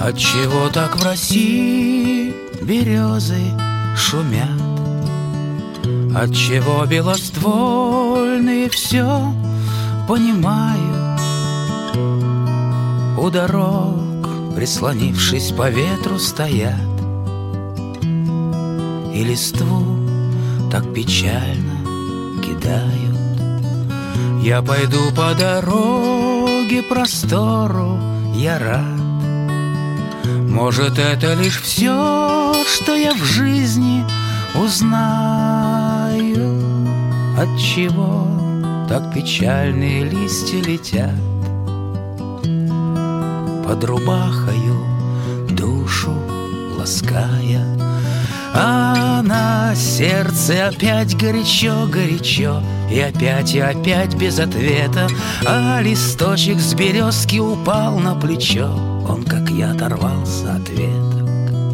Отчего так в России березы шумят? Отчего белоствольные все понимают? У дорог, прислонившись по ветру, стоят и листву так печально кидают. Я пойду по дороге простору, я рад. Может, это лишь все, что я в жизни узнаю. Отчего так печальные листья летят под рубахою, душу лаская. А на сердце опять горячо-горячо, и опять без ответа. А листочек с березки упал на плечо, он, как я, оторвался от веток.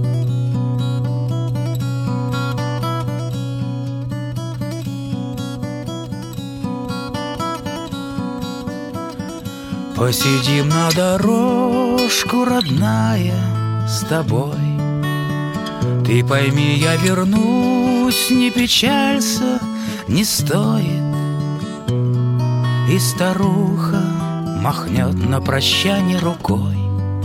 Посидим на дорожку, родная, с тобой. Ты пойми, я вернусь, не печалься, не стоит. И старуха махнет на прощание рукой,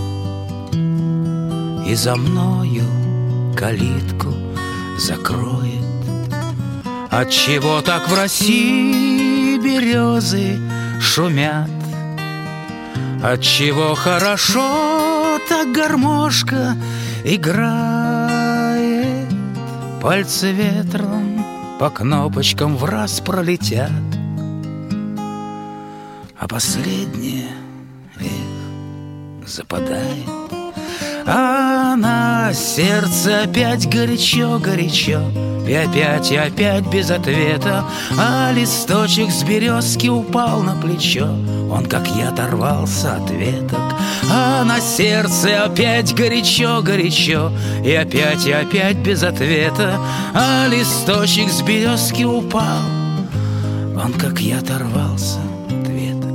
и за мною калитку закроет. Отчего так в России березы шумят? Отчего хорошо так гармошка играет? Пальцы ветром по кнопочкам враз пролетят, а последнее, западает. А на сердце опять горячо-горячо, и опять без ответа. А листочек с березки упал на плечо, он, как я, оторвался от веток. А на сердце опять горячо-горячо, и опять без ответа. А листочек с березки упал, он, как я, оторвался от веток.